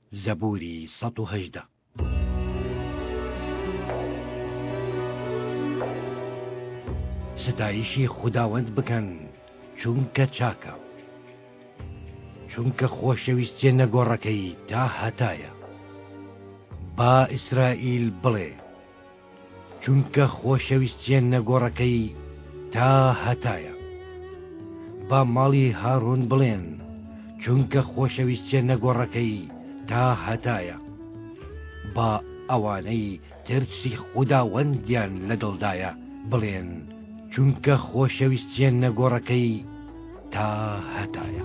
زەبووری ١٨ ستایشی خوداوەند بکەن چونکە چاکە، چونکە خۆشەویستیە نەگۆڕەکەی تا هەتایە. با ئیسرائیل بڵێ، چونکە خۆشەویستیە نەگۆڕەکەی تا هەتایە. با ماڵی هاڕون بڵێن، چونکە خۆشەویستیە نەگۆڕەکەی تا هەتایە. با ئەوانەی ترسی خوداوەندیان لە دڵدایە بڵێن، چونکە خۆشەویستیە نەگۆڕەکەی تا هەتایە.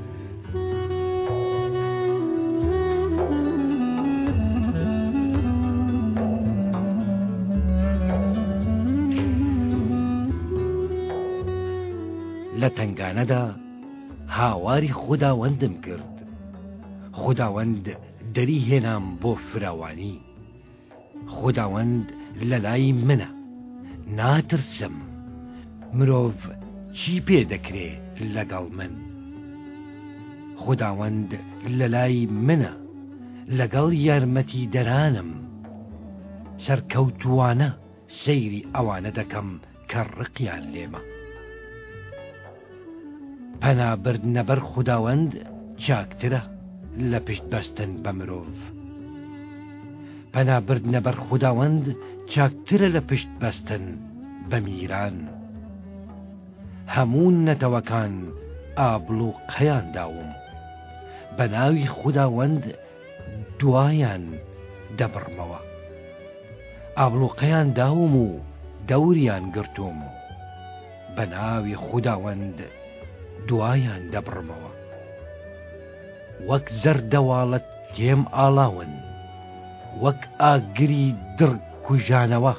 لە تنگانەدا هاواری خوداوەندم کرد، خوداوەند دەری هێنام بۆ فراوانی. خوداوەند لە لای منە، ناترسم. مرۆڤ چی پێ دەکرێ لەگەڵ من؟ خوداوەند لە لای منە، لەگەڵ یارمەتی دەرانم. سەرکەوتووانە سەیری ئەوانە دەکەم کە ڕقیان لێمە. پەنابردنە بەر خوداوەند چاکترە لە پشت بەستن بە مرۆڤ. پەنابردنە بەر خوداوەند چاکترە لە پشت بەستن بە میران. هەموو نەتەوەکان ئابڵوقەیان داوم، بە ناوی خوداوەند دوایان دەبڕمەوە. ئابڵوقەیان داوم و دەوریان گرتوم، بە ناوی خوداوەند دوایان دەبڕمەوە. وەک زەردەواڵەت تێم ئاڵاون، وەک ئاگری دڕ کوژانەوە.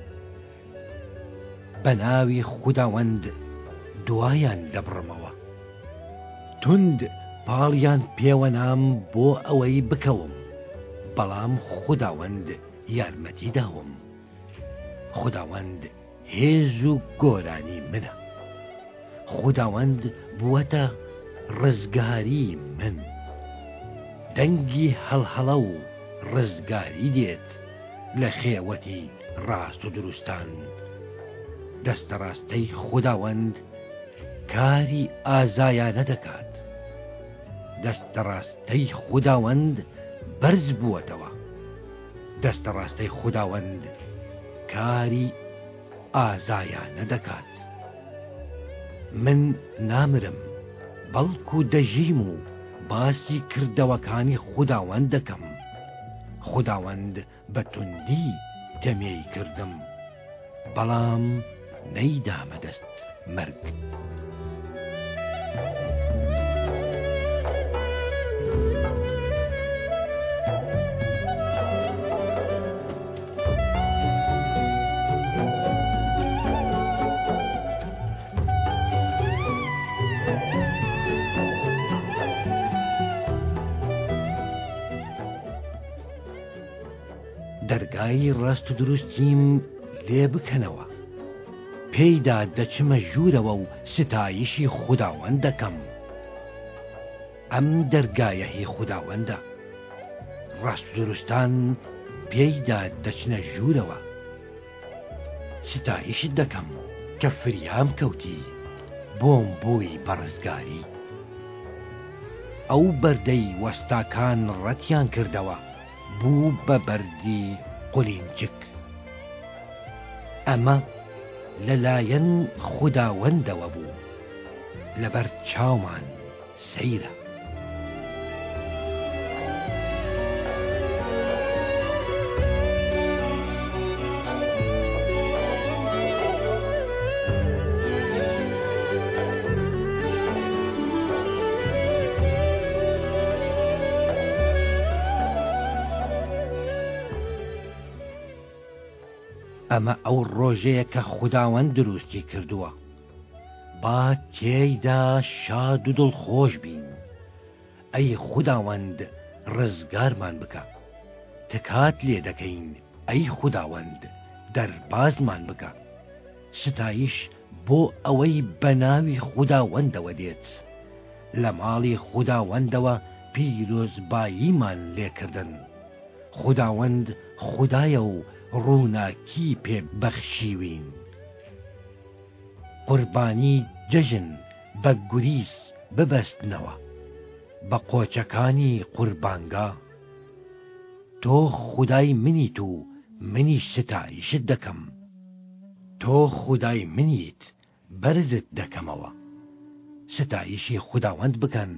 بە ناوی خوداوەند دوایان دەبڕمەوە. تند پاڵیان پێوە نام بۆ ئەوەی بکەوم، بەڵام خوداوەند یارمەتی داوم. خوداوەند هێز و گۆرانی منە. خوداوەند بووەتە ڕزگاری من. دەنگی هەڵهەڵە و ڕزگاری دێت لە خێوەتی ڕاست و دروستان. دەستە ڕاستەی خوداوەند کاری ئازایانە دەکات. دەستە ڕاستەی خوداوەند بەرز بووەتەوە. دەستە ڕاستەی خوداوەند کاری ئازایانە دەکات. من نامرم، بەڵکو دەژیم و باسی کردەوەکانی خوداوەند دەکەم. خوداوەند بە توندی تەمێی کردم، بەڵام نەیدامە دەست مەرگ. دەرگای ڕاست و دروستیم لێ بکەنەوە. پێیدا دەچمە ژوورەوە و ستایشی خوداوەند دەکەم. ئەم دەرگایە هی خوداوەندە. ڕاست و دروستان پێیدا دەچنە ژوورەوە. ستایشت دەکەم کە فریام کەوتی، بۆم بووی بەڕزگاری. ئەو بەردەی وەستاکان ڕەتیان کردەوە، بوو بە بەردی قولینجک. ئەمە لەلایەن خوداوەندەوە بوو، لەبەر چاومان سەیرە. ئەمە ئەو ڕۆژەیە کە خوداوەند دروستی کردووە. با تێیدا شاد و دڵخۆش بین. ئەی خوداوەند ڕزگارمان بکە. تکات لێ دەکەین ئەی خوداوەند، دەربازمان بکە. ستایش بۆ ئەوەی بە ناوی خوداوەندەوە دێت. لە ماڵی خوداوەندەوە پیرۆزباییمان لێکردن. خوداوەند خودایە و ڕووناکی پێ بەخشیوین. قوربانی جەژن بە گوریس ببەستنەوە بە قۆچەکانی قوربانگا. تۆ خودای منیت و منیش ستایشت دەکەم. تۆ خودای منیت بەرزت دەکەمەوە. ستایشی خوداوەند بکەن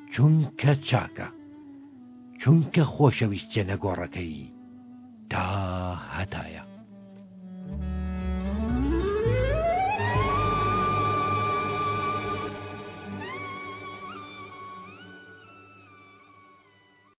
چونکە چاکە، چونکە خۆشەویستیە نەگۆڕەکەی تا